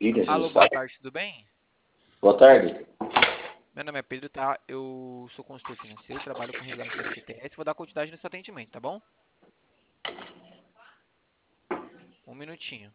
Ih, Alô, Jesus, boa sabe. tarde, tudo bem? Boa tarde. Meu nome é Pedro, tá? Eu sou consultor financeiro, trabalho com resgate do FGTS. Vou dar continuidade nesse atendimento, tá bom? Um minutinho.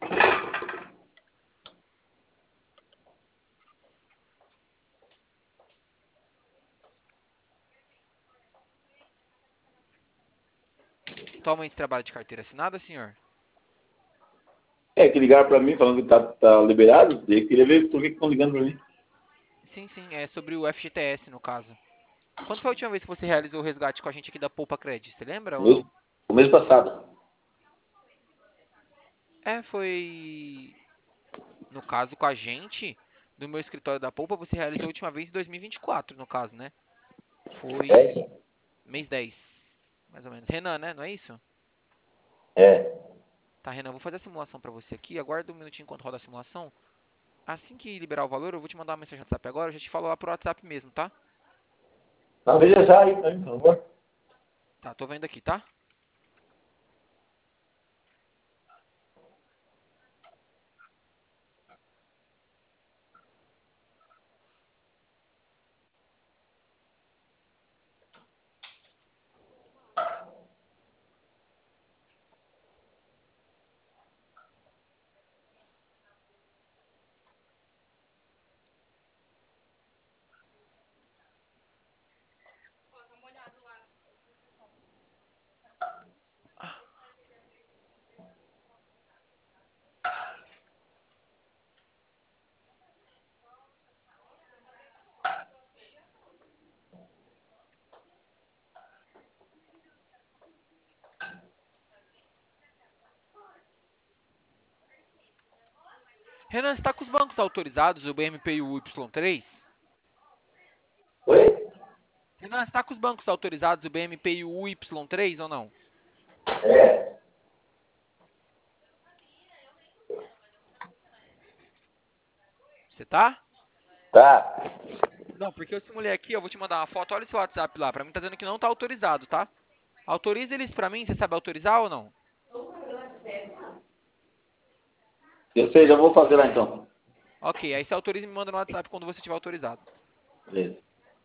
Atualmente trabalha de carteira assinada, senhor? É, que ligaram pra mim falando que tá liberado. Eu queria ver por que estão ligando pra mim. Sim, sim, é sobre o FGTS, no caso. Quando foi a última vez que você realizou o resgate com a gente aqui da Poupa Cred? Você lembra O ou não? mês passado. Foi... No caso, com a gente, no meu escritório da Poupa, você realizou a última vez em 2024, no caso, né? É Foi isso? mês 10, mais ou menos. Renan, né? Não é isso? É. Tá, Renan, vou fazer a simulação para você aqui. Aguarda um minutinho enquanto roda a simulação. Assim que liberar o valor, eu vou te mandar uma mensagem no WhatsApp agora. Eu já te falo lá pro WhatsApp mesmo, tá? Não, veja já aí pra mim, por favor. Tá, tô vendo aqui, tá? Renan, você tá com os bancos autorizados, o BMP e o Y3? Oi? Renan, você tá com os bancos autorizados, o BMP e o Y3 ou não? É. Você tá? Tá. Não, porque eu simulei aqui, eu vou te mandar uma foto. Olha esse WhatsApp lá. Pra mim tá dizendo que não tá autorizado, tá? Autoriza eles pra mim, você sabe autorizar ou não? Eu sei, já vou fazer lá então. Ok, aí você autoriza e me manda no WhatsApp quando você tiver autorizado. Beleza.